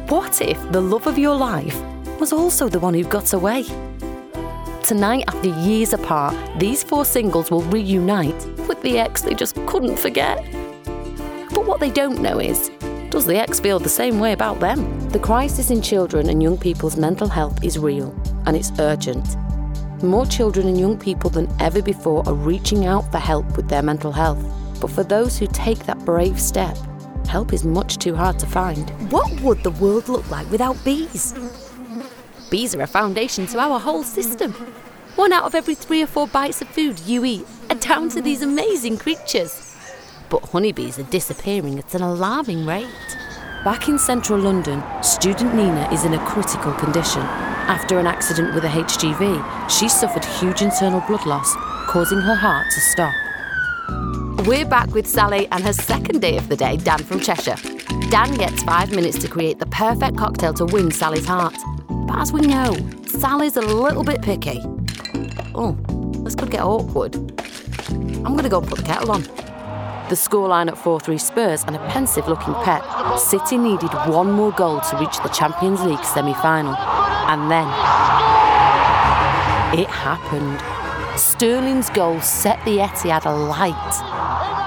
What if the love of your life was also the one who got away? Tonight, after years apart, these 4 singles will reunite with the ex they just couldn't forget. But what they don't know is, does the ex feel the same way about them? The crisis in children and young people's mental health is real, and it's urgent. More children and young people than ever before are reaching out for help with their mental health. But for those who take that brave step, help is much too hard to find. What would the world look like without bees? Bees are a foundation to our whole system. 1 out of every 3 or 4 bites of food you eat are down to these amazing creatures. But honeybees are disappearing at an alarming rate. Back in central London, student Nina is in a critical condition. After an accident with a HGV, she suffered huge internal blood loss, causing her heart to stop. We're back with Sally and her second day of the day, Dan from Cheshire. Dan gets 5 minutes to create the perfect cocktail to win Sally's heart. But as we know, Sally's a little bit picky. Oh, this could get awkward. I'm going to go put the kettle on. The scoreline at 4-3 Spurs and a pensive-looking Pep. City needed 1 more goal to reach the Champions League semi-final. And then it happened. Sterling's goal set the Etihad alight.